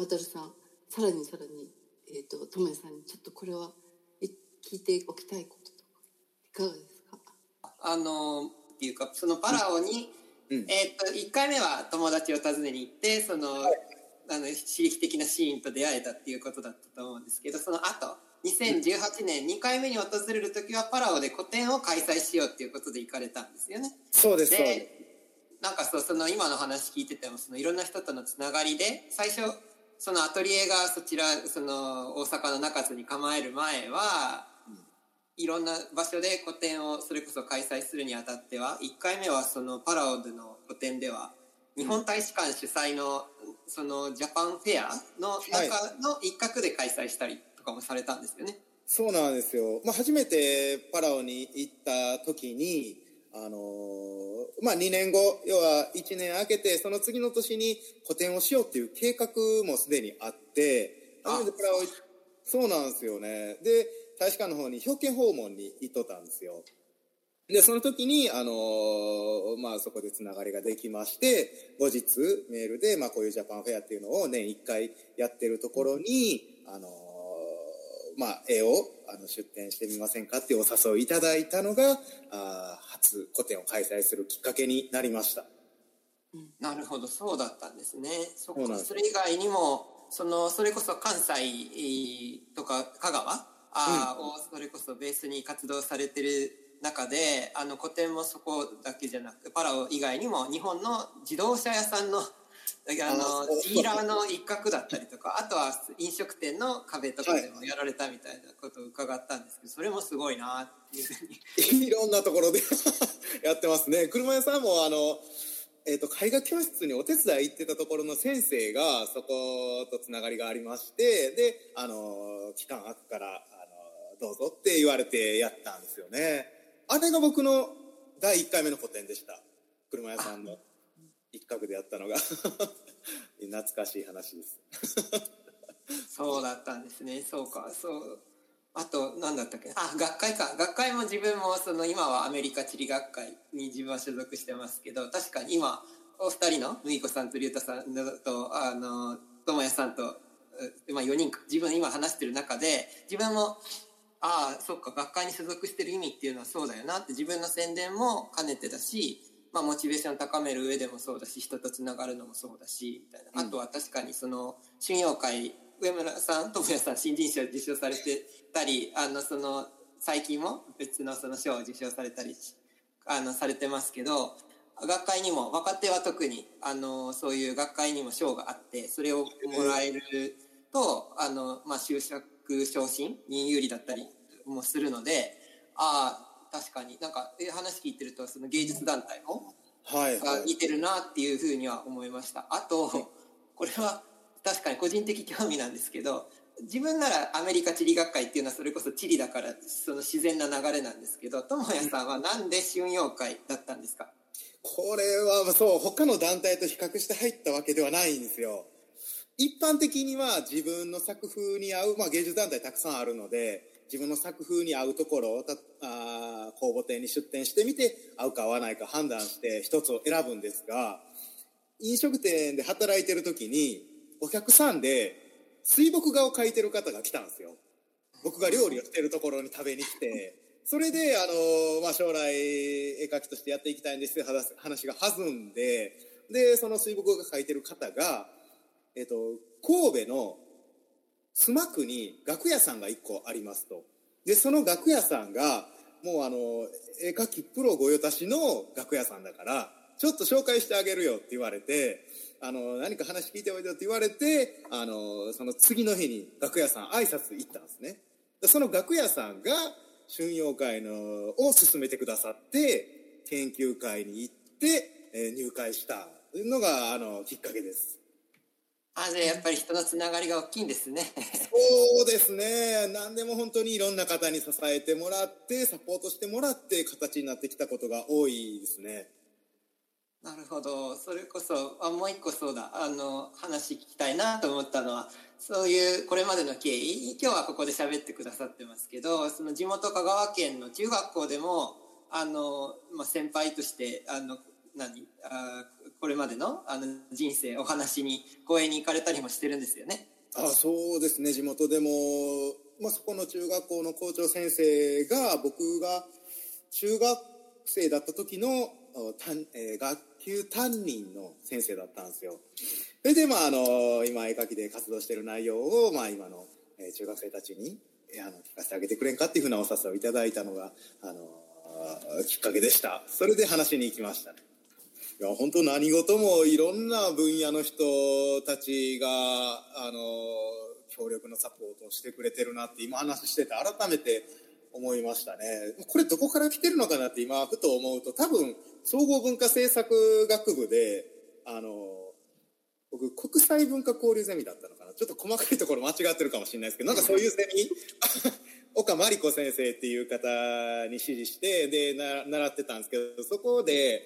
渡さん、さらに、智也さんにちょっとこれは聞いておきたいこととかいかがですか？ っていうか、そのパラオに、1回目は友達を訪ねに行って、その、刺激的なシーンと出会えたっていうことだったと思うんですけど、その後2018年2回目に訪れるときはパラオで個展を開催しようっていうことで行かれたんですよね。 そうです。 で、なんかその今の話聞いてても、そのいろんな人とのつながりで、最初そのアトリエがその大阪の中津に構える前は、いろんな場所で個展をそれこそ開催するにあたっては、1回目はそのパラオでの個展では日本大使館主催のそのジャパンフェアの中の一角で開催したりとかもされたんですよね。 そうなんですよ。初めてパラオに行った時に2年後、要は1年空けてその次の年に個展をしようっていう計画もすでにあって、初めてパラオそうなんですよね。で、大使館の方に表敬訪問に行っとったんですよ。で、その時にそこでつながりができまして、後日メールでこういうジャパンフェアっていうのを年1回やってるところに絵を出展してみませんかっていうお誘いいただいたのが初個展を開催するきっかけになりました。 なるほど、そうだったんですね。それ以外にもそれこそ関西とか香川をそれこそベースに活動されてる中で、個展もそこだけじゃなく、パラオ以外にも日本の自動車屋さんのディーラーの一角だったりとか、あとは飲食店の壁とかでもやられたみたいなことを伺ったんですけど、それもすごいなっていうふうにいろんなところでやってますね。車屋さんも絵画教室にお手伝い行ってたところの先生がそことつながりがありまして、で期間空くからどうぞって言われてやったんですよね。あれが僕の第1回目の個展でした。車屋さんの一角でやったのが懐かしい話ですそうだったんですね。そうか。あと何だったっけ、学会も自分も今はアメリカ地理学会に自分は所属してますけど、確かに今お二人の麦子さんと龍太さんと智也さんと、4人か、自分今話してる中で自分もそっか、学会に所属してる意味っていうのはそうだよなって、自分の宣伝も兼ねてだし、モチベーション高める上でもそうだし、人とつながるのもそうだしみたいな、あとは確かに春陽会、上村さん、智也さん新人賞を受賞されてたり、最近も別の賞を受賞されたりされてますけど、学会にも若手は特にそういう学会にも賞があって、それをもらえると就職昇進に有利だったりもするので、確かになんか話聞いてるとその芸術団体も似てるなっていうふうには思いました。あとこれは確かに個人的興味なんですけど、自分ならアメリカ地理学会っていうのはそれこそ地理だからその自然な流れなんですけど、智也さんはなんで春陽会だったんですか？ これは他の団体と比較して入ったわけではないんですよ。一般的には自分の作風に合う、芸術団体たくさんあるので、自分の作風に合うところを公募展に出展してみて、合うか合わないか判断して一つを選ぶんですが、飲食店で働いてる時にお客さんで水墨画を描いてる方が来たんですよ。僕が料理をしてるところに食べに来て、それで将来絵描きとしてやっていきたいんですって話が弾んで、その水墨画を描いてる方が神戸の須磨区に楽屋さんが1個ありますと。でその楽屋さんがもう絵描きプロ御用達の楽屋さんだからちょっと紹介してあげるよって言われて、何か話聞いておいでよって言われて、その次の日に楽屋さん挨拶行ったんですね。でその楽屋さんが春陽会を進めてくださって研究会に行って、入会したのがきっかけです。 じゃあやっぱり人のつながりが大きいんですね。 そうですね。何でも本当にいろんな方に支えてもらってサポートしてもらって形になってきたことが多いですね。 なるほど。それこそもう一個そうだ話聞きたいなと思ったのは、そういうこれまでの経緯、今日はここで喋ってくださってますけど、その地元香川県の中学校でも先輩としてこれまでの人生お話に講演に行かれたりもしてるんですよね。 そうですね。地元でも、そこの中学校の校長先生が、僕が中学生だった時の学級担任の先生だったんですよ。それで今絵描きで活動している内容を、今の中学生たちに聞かせてあげてくれんかっていうふうなお誘いをいただいたのがきっかけでした。それで話しに行きましたね。いや本当何事もいろんな分野の人たちが強力なサポートをしてくれてるなって今話してて改めて思いましたね。これどこから来てるのかなって今ふと思うと、多分総合文化政策学部で僕国際文化交流ゼミだったのかな、ちょっと細かいところ間違ってるかもしれないですけど、なんかそういうゼミ岡真理子先生っていう方に師事してで習ってたんですけど、そこで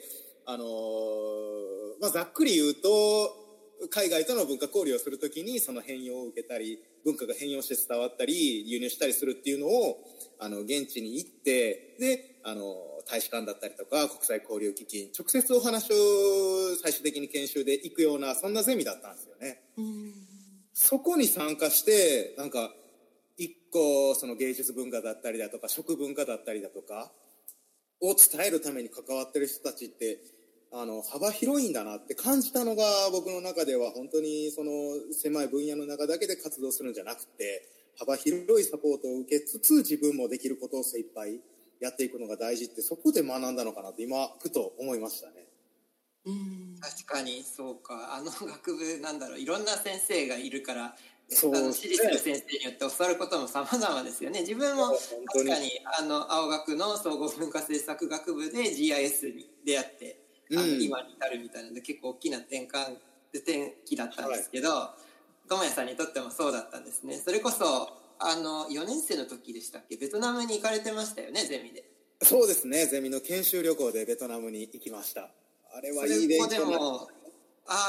ざっくり言うと海外との文化交流をするときにその変容を受けたり文化が変容して伝わったり輸入したりするっていうのを現地に行ってで大使館だったりとか国際交流基金直接お話を最終的に研修で行くようなそんなゼミだったんですよね。そこに参加してなんか一個その芸術文化だったりだとか食文化だったりだとかを伝えるために関わってる人たちって幅広いんだなって感じたのが僕の中では本当にその狭い分野の中だけで活動するんじゃなくて幅広いサポートを受けつつ自分もできることを精一杯やっていくのが大事ってそこで学んだのかなって今ふと思いましたね。 確かにそうか。学部いろんな先生がいるからそうですね、 指示する先生によって教わることも様々ですよね。自分も確かに青学の総合文化政策学部で GIS に出会って今に至るみたいなので結構大きな転機だったんですけど、智也さんにとってもそうだったんですね。それこそ4年生の時でしたっけ、ベトナムに行かれてましたよね、ゼミで。 そうですね、ゼミの研修旅行でベトナムに行きました。あれはいい勉強になりました。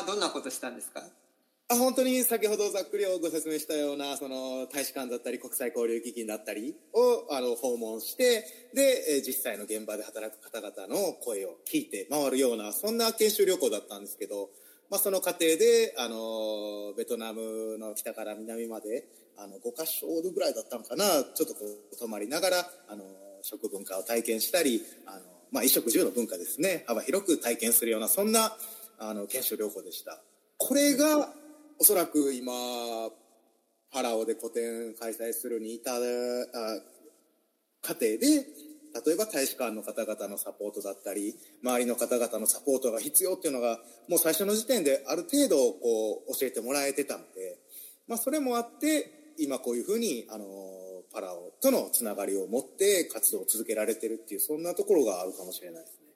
どんなことしたんですか？ 本当に先ほどざっくりご説明したようなその大使館だったり国際交流基金だったりを訪問してで実際の現場で働く方々の声を聞いて回るようなそんな研修旅行だったんですけど、その過程でベトナムの北から南まで5カ所ぐらいだったのかな、ちょっと泊まりながら食文化を体験したり衣食住の文化ですね、幅広く体験するようなそんな研修旅行でした。これがおそらく今パラオで個展開催するに至る過程で例えば大使館の方々のサポートだったり周りの方々のサポートが必要っていうのがもう最初の時点である程度教えてもらえてたので、それもあって今こういうふうにパラオとのつながりを持って活動を続けられてるっていうそんなところがあるかもしれないです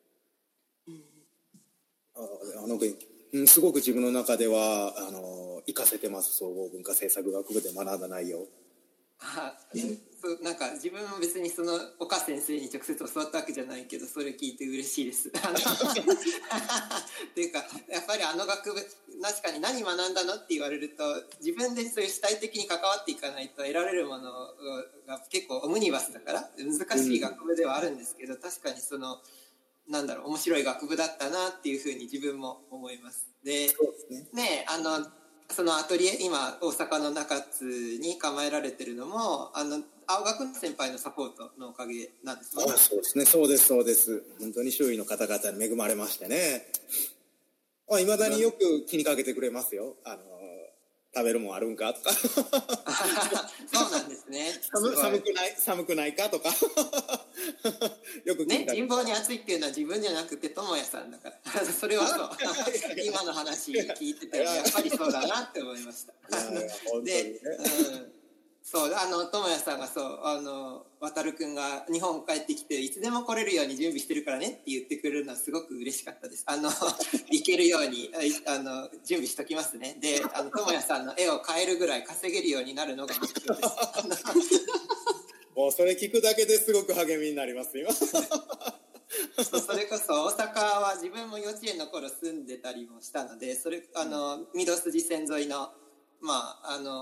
ね。すごく自分の中では活かせてます。総合文化政策学部で学んだ内容。 なんか自分も別にその岡先生に直接教わったわけじゃないけどそれ聞いて嬉しいですっていうかやっぱり学部確かに何学んだのって言われると自分でそういう主体的に関わっていかないと得られるものが結構オムニバスだから難しい学部ではあるんですけど、確かにその面白い学部だったなっていうふうに自分も思います。で、 そうですね。 そのアトリエ今大阪の中津に構えられてるのも青学の先輩のサポートのおかげなんですね。 そうですね、そうですそうです。本当に周囲の方々に恵まれましてね。いまだによく気にかけてくれますよ。食べるもんあるんかとかそうなんですね。 寒くないかとかよくね、人望に熱いっていうのは自分じゃなくて智也さんだからそれはそう今の話聞いててやっぱりそうだなって思いましたで、そう智也さんが渡るくんが日本帰ってきていつでも来れるように準備してるからねって言ってくれるのはすごく嬉しかったです。行けるように準備しときますね。で智也さんの絵を買えるぐらい稼げるようになるのが目標ですもうそれ聞くだけですごく励みになります今それこそ大阪は自分も幼稚園の頃住んでたりもしたので御堂筋線沿いの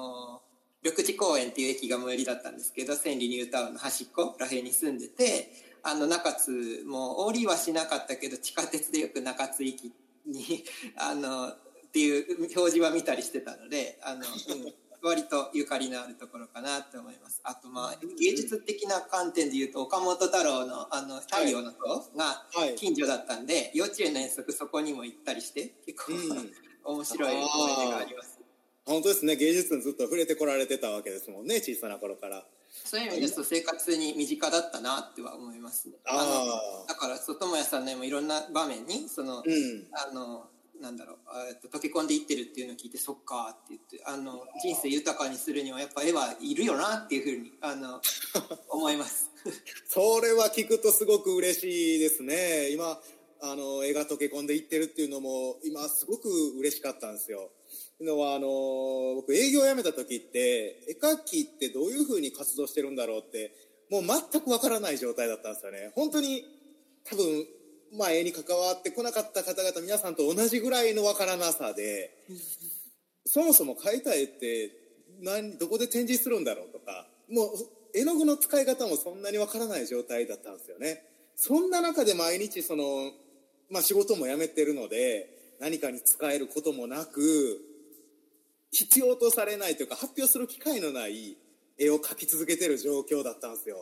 緑地公園っていう駅が最寄りだったんですけど千里ニュータウンの端っこらへんに住んでて中津も降りはしなかったけど地下鉄でよく中津駅にっていう表示は見たりしてたので割とゆかりのあるところかなと思います。あと芸術的な観点でいうと岡本太郎の太陽の塔が近所だったんで、幼稚園の遠足そこにも行ったりして結構、面白い思い出があります。 本当ですね。芸術にずっと触れてこられてたわけですもんね、小さな頃から。 そういう意味ですと生活に身近だったなっては思いますね。だから智也さんのもいろんな場面になんだろう溶け込んでいってるっていうのを聞いてそっかって言って人生豊かにするにはやっぱ絵はいるよなっていうふうに思いますそれは聞くとすごく嬉しいですね。今絵が溶け込んでいってるっていうのも今すごく嬉しかったんですよ。というのは僕営業を辞めた時って絵描きってどういうふうに活動してるんだろうってもう全くわからない状態だったんですよね。本当に多分絵に関わってこなかった方々皆さんと同じぐらいのわからなさで、そもそも描いた絵ってどこで展示するんだろうとか、もう絵の具の使い方もそんなにわからない状態だったんですよね。そんな中で毎日仕事も辞めてるので何かに使えることもなく必要とされないというか発表する機会のない絵を描き続けてる状況だったんですよ。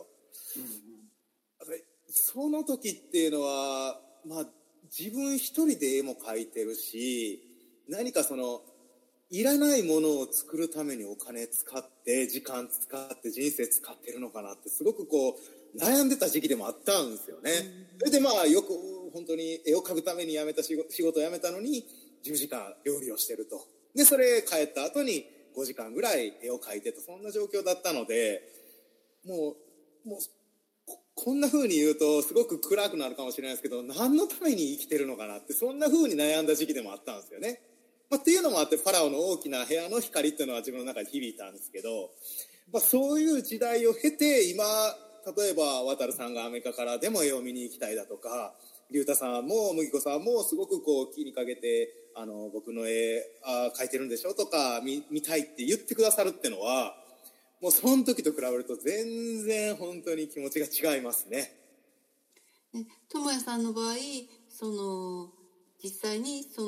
その時っていうのは、自分一人で絵も描いてるし、何かいらないものを作るためにお金使って時間使って人生使ってるのかなってすごく悩んでた時期でもあったんですよね。それでよく本当に絵を描くために仕事を辞めたのに10時間料理をしてると。でそれ帰った後に5時間ぐらい絵を描いてと、そんな状況だったのでもうこんな風に言うとすごく暗くなるかもしれないですけど、何のために生きてるのかなってそんな風に悩んだ時期でもあったんですよね。っていうのもあってファラオの大きな部屋の光っていうのは自分の中に響いたんですけど、そういう時代を経て今例えば渡さんがアメリカからでも絵を見に行きたいだとか、龍太さんも麦子さんもすごく気にかけて僕の絵描いてるんでしょとか見たいって言ってくださるってのはもうその時と比べると全然本当に気持ちが違いますね。 智也さんの場合実際にそ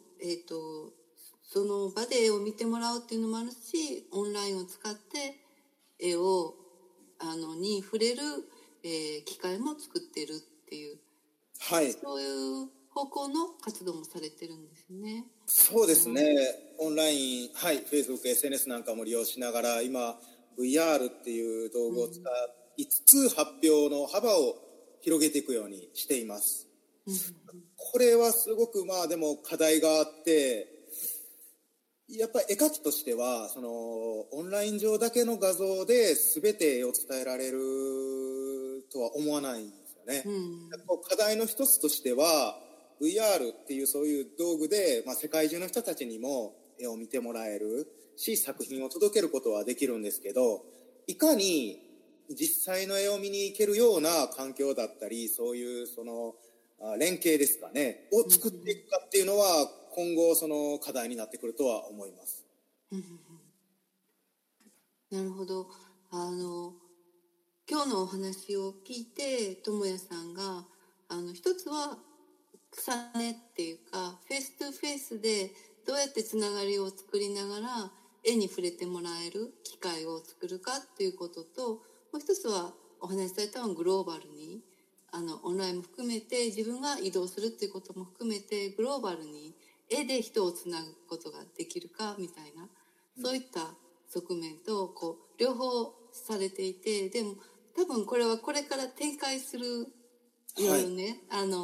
の場で絵を見てもらうっていうのもあるし、オンラインを使って絵をに触れる、機会も作ってるっていう、そういう方向の活動もされてるんですね。 そうですね、オンライン、Facebook、SNS なんかも利用しながら今 VR っていう道具を使いつつ発表の幅を広げていくようにしています。これはすごくでも課題があって、やっぱり絵描きとしてはオンライン上だけの画像で全て絵を伝えられるとは思わないんですよね。課題の一つとしては VR っていうそういう道具で、世界中の人たちにも絵を見てもらえるし作品を届けることはできるんですけど、いかに実際の絵を見に行けるような環境だったりそういう連携ですかねを作っていくかっていうのは今後課題になってくるとは思います。 なるほど。今日のお話を聞いて智也さんが一つは草根っていうかフェイストゥフェイスでどうやってつながりを作りながら絵に触れてもらえる機会を作るかっていうことと、もう一つはお話しされたのはグローバルにオンラインも含めて自分が移動するっていうことも含めてグローバルに絵で人をつなぐことができるかみたいな、そういった側面と両方されていて、でも多分これはこれから展開するいろいろね、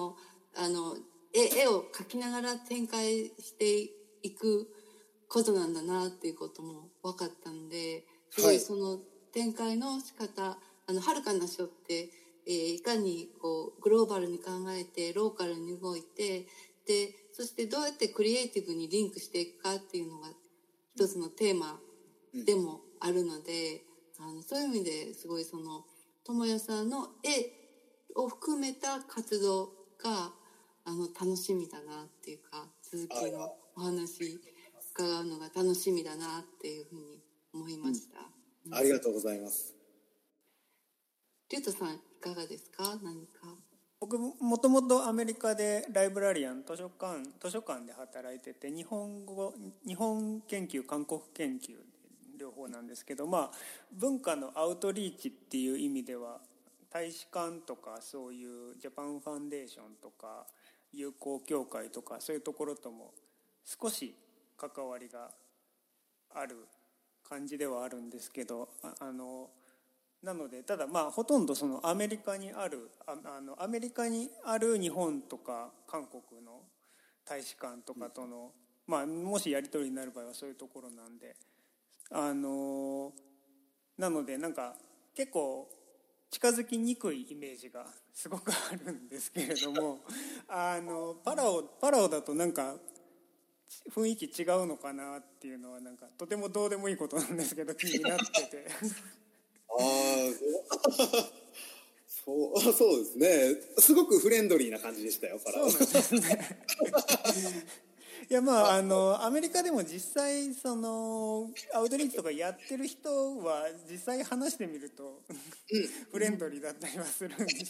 絵を描きながら展開していくことなんだなっていうことも分かったので、すごいその展開の仕方、はるかな書っていかにグローバルに考えてローカルに動いて、でそしてどうやってクリエイティブにリンクしていくかっていうのが一つのテーマでもあるので、そういう意味ですごい智也さんの絵を含めた活動が楽しみだなっていうか、続きのお話伺うのが楽しみだなっていうふうに思いました。 ありがとうございます。 リュウトさんいかがですか？何か。 僕もともとアメリカでライブラリアン図書館で働いてて、日本研究韓国研究両方なんですけど、文化のアウトリーチっていう意味では大使館とかそういうジャパンファンデーションとか友好協会とかそういうところとも少し関わりがある感じではあるんですけど、なのでただほとんどそのアメリカにある日本とか韓国の大使館とかとの、もしやり取りになる場合はそういうところなんで、なのでなんか結構近づきにくいイメージがすごくあるんですけれどもパラオだとなんか雰囲気違うのかなっていうのはなんかとてもどうでもいいことなんですけど気になっててそうですね。すごくフレンドリーな感じでしたよ、パラオ。 そうなんですねいやアメリカでも実際そのアウトリーチとかやってる人は実際話してみるとフレンドリーだったりはするし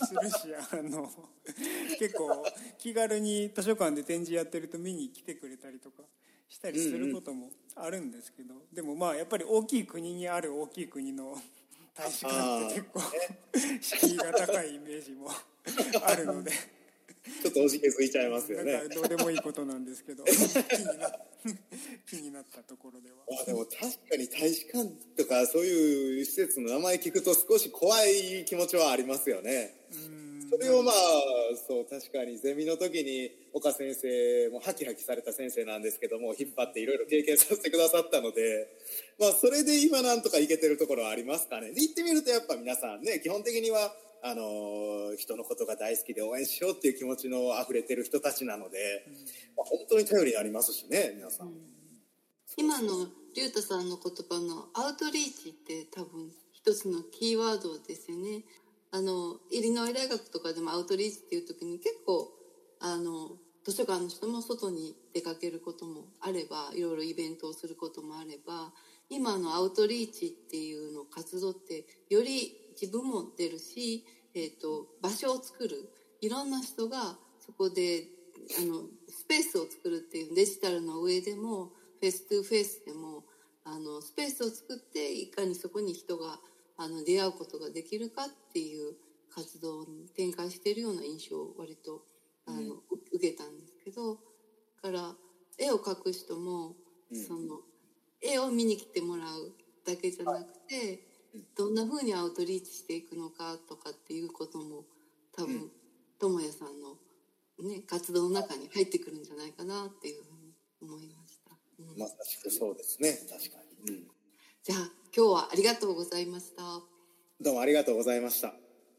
結構気軽に図書館で展示やってると見に来てくれたりとかしたりすることもあるんですけど、でもやっぱり大きい国にある大きい国の大使館って結構敷居が高いイメージもあるのでちょっとおじけづいちゃいますよね。 なんかどうでもいいことなんですけど気になったところでは。 でも確かに大使館とかそういう施設の名前聞くと少し怖い気持ちはありますよね。それをそう確かにゼミの時に岡先生もハキハキされた先生なんですけども引っ張っていろいろ経験させてくださったので、それで今なんとかいけてるところはありますかね。で行ってみるとやっぱ皆さんね基本的には人のことが大好きで応援しようっていう気持ちの溢れてる人たちなので、本当に頼りになりますしね皆さん。 今のリュウトさんの言葉のアウトリーチって多分一つのキーワードですよね。イリノイ大学とかでもアウトリーチっていう時に結構図書館の人も外に出かけることもあればいろいろイベントをすることもあれば、今のアウトリーチっていうの活動ってより自分も出るし、場所を作る、いろんな人がそこでスペースを作るっていうデジタルの上でもフェイストゥフェイスでもスペースを作っていかにそこに人が出会うことができるかっていう活動に展開しているような印象を割と受けたんですけど、だから絵を描く人も、その絵を見に来てもらうだけじゃなくて、どんな風にアウトリーチしていくのかとかっていうことも多分智也さんの、活動の中に入ってくるんじゃないかなっていうふうに思いました。 まさしくそうですね、確かに。 じゃあ今日はありがとうございました。 どうもありがとうございました。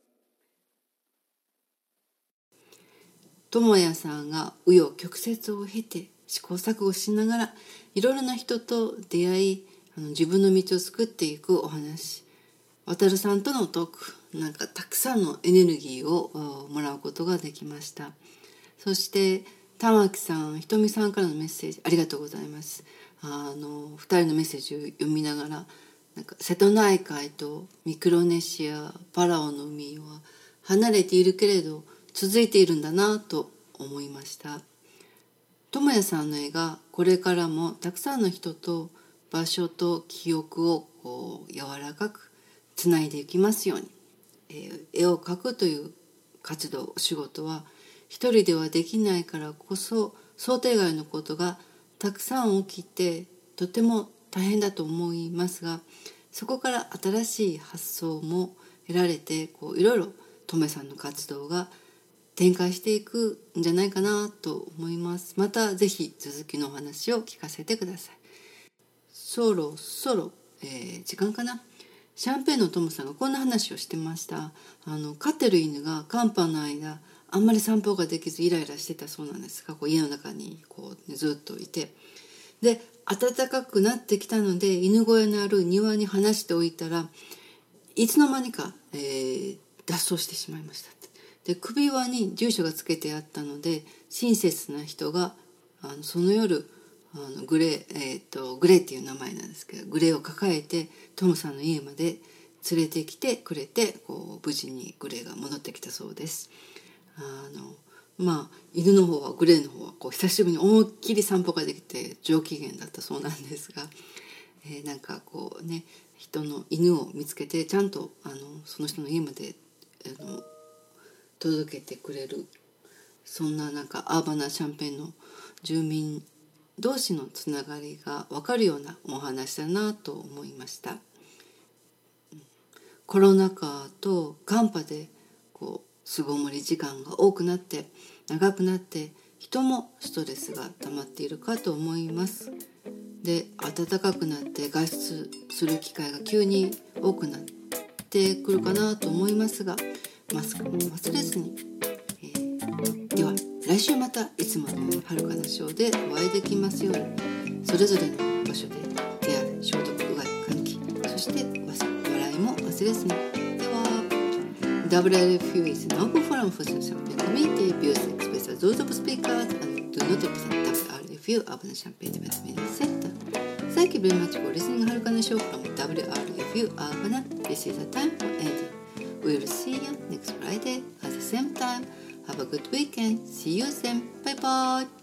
智也さんが紆余曲折を経て試行錯誤しながらいろいろな人と出会い、自分の道を作っていくお話、渡さんとのトーク、なんかたくさんのエネルギーをもらうことができました。そして玉木さん、ひとみさんからのメッセージありがとうございます。2人のメッセージを読みながら、なんか瀬戸内海とミクロネシア、パラオの海は離れているけれど続いているんだなと思いました。智也さんの絵がこれからもたくさんの人と場所と記憶を柔らかくつないでいきますように、絵を描くという活動、お仕事は一人ではできないからこそ想定外のことがたくさん起きてとても大変だと思いますが、そこから新しい発想も得られていろいろ智也さんの活動が展開していくんじゃないかなと思います。またぜひ続きのお話を聞かせてください。そろそろ、時間かな。シャンペーンのトムさんがこんな話をしてました。飼ってる犬が寒波の間あんまり散歩ができずイライラしてたそうなんですが、家の中にずっといて、で暖かくなってきたので犬小屋のある庭に放しておいたらいつの間にか、脱走してしまいました。で首輪に住所がつけてあったので親切な人がその夜グレーっていう名前なんですけど、グレーを抱えてトムさんの家まで連れてきてくれて無事にグレーが戻ってきたそうです。犬の方はグレーの方は久しぶりに思いっきり散歩ができて上機嫌だったそうなんですが、人の犬を見つけてちゃんとその人の家まで届けてくれる、そんなアーバナ・シャンペーンの住民同士のつながりが分かるようなお話だなと思いました。コロナ禍と寒波で巣ごもり時間が多くなって長くなって人もストレスが溜まっているかと思います。で、暖かくなって外出する機会が急に多くなってくるかなと思いますが、マスクも忘れずに、では来週またいつものはるかなショーでお会いできますように、それぞれの場所で手洗い消毒うがい換気、そして笑いも忘れずに。ではWRFU is an open forum for social community views expressed as those of speakers and do not represent WRFU Urban Champaign Development Center. Thank you very much for listening to Harukana Show from WRFU Urbana. This is the time for ending. We will see you next Friday at the same time. Have a good weekend. See you then. Bye bye.